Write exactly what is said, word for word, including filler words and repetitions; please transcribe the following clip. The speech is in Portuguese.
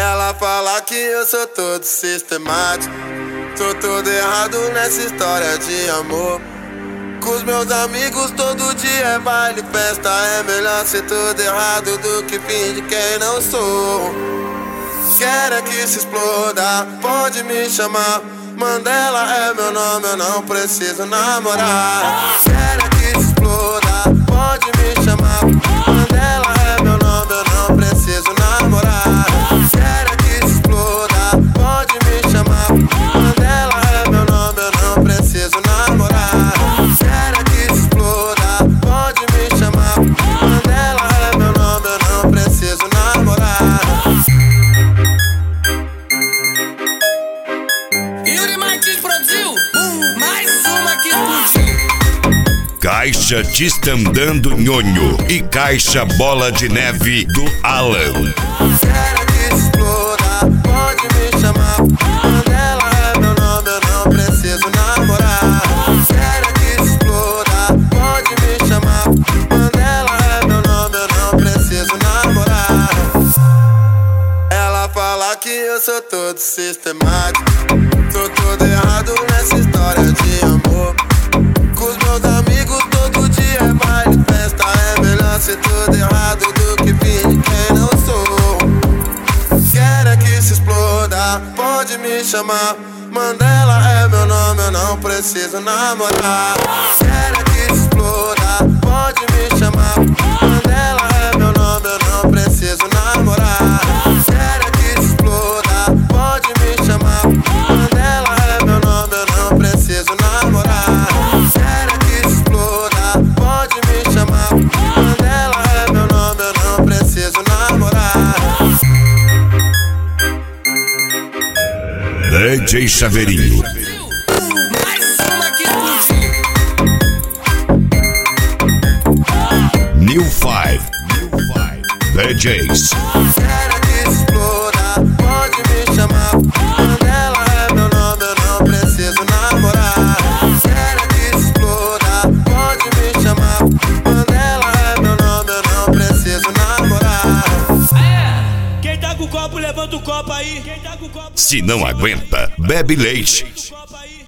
Ela fala que eu sou todo sistemático, tô todo errado nessa história de amor. Com os meus amigos todo dia é baile, festa. É melhor ser tudo errado do que fingir quem não sou. Quero é que se exploda, pode me chamar. Mandela é meu nome, eu não preciso namorar. Quero é que se exploda, pode me chamar. Mandela é meu nome, eu não preciso namorar. Quero é que se exploda, pode me chamar. Mandela é meu nome, eu não preciso namorar. Quero é que se exploda, pode me chamar. Mandela é meu nome, eu não preciso namorar. Yuri Martins produziu mais uma que explodiu. Caixa Distandando Nhonho e Caixa Bola de Neve do Alan. Quero que se exploda, pode me chamar. Mandela é meu nome, eu não preciso namorar. Quero que se exploda, pode me chamar. Mandela é meu nome, eu não preciso namorar. Ela fala que eu sou todo sistemático, tô todo errado nessa história de amor. Com os meus amigos todo dia é baile, festa. É melhor ser tudo errado do que fingir quem não sou. Quero é que se exploda, pode me chamar. Mandela é meu nome, eu não preciso namorar. Quero é que se exploda, pode me chamar. Mandela é meu nome, eu não preciso namorar. Quero é que se exploda, pode me chamar. Mandela é meu nome, eu não preciso namorar. Quero é que se exploda, pode me chamar. Mandela é meu nome, eu não preciso namorar. D J Chaveirinho. Mais uma que explodiu. New Five. D Js. Quero que se exploda, pode me chamar. Mandela é meu nome, eu não preciso namorar. Quero que se exploda, pode me chamar. Mandela é meu nome, eu não preciso namorar. Quem tá com o copo, levanta o copo aí. Quem tá com o copo, Se não aguenta, bebe leite.